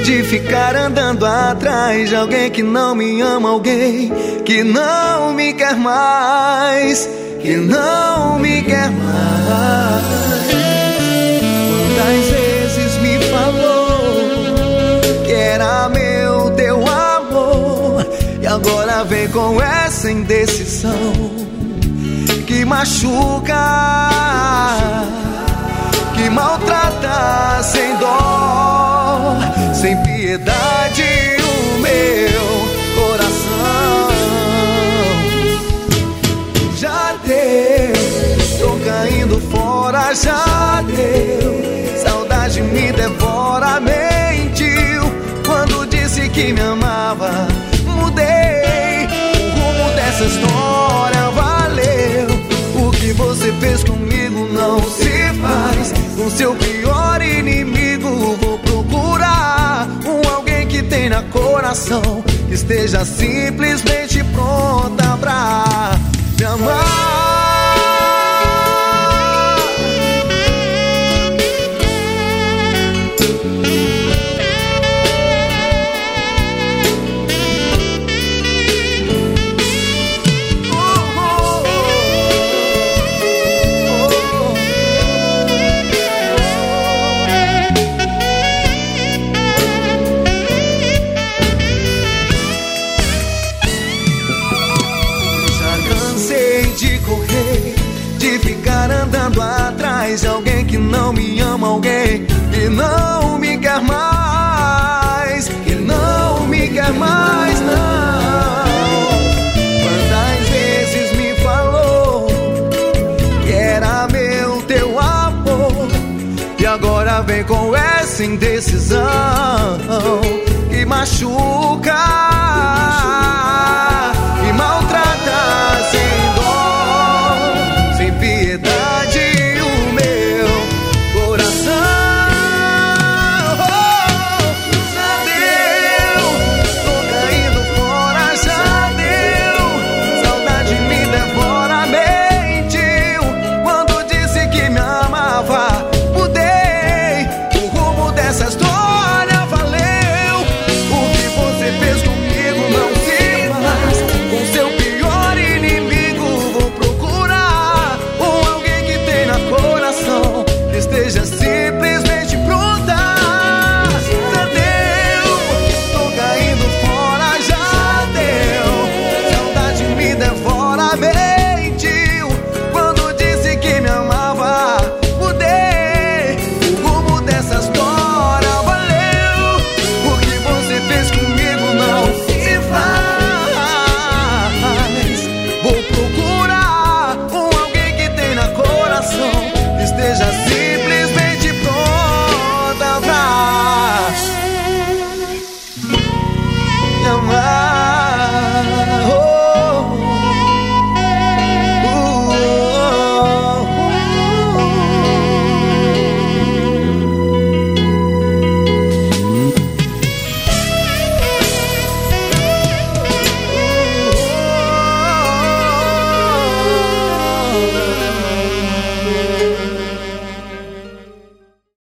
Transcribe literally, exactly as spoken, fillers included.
de ficar andando atrás de alguém que não me ama, alguém que não me quer mais, que não me quer mais. Quantas vezes me falou que era meu teu amor, e agora vem com essa indecisão que machuca, que maltrata sem dó, sem piedade o meu coração. Já deu, tô caindo fora, já deu, saudade me devora, mentiu quando disse que me amava. Mudei o rumo dessa história, valeu. O que você fez comigo não se faz com seu pior inimigo. Vou procurar um alguém que tenha coração, que esteja simplesmente pronta pra me amar. De ficar andando atrás de alguém que não me ama, alguém que não me quer mais, que não me quer mais, não. Quantas vezes me falou que era meu teu amor, e agora vem com essa indecisão que machuca, que maltrata sem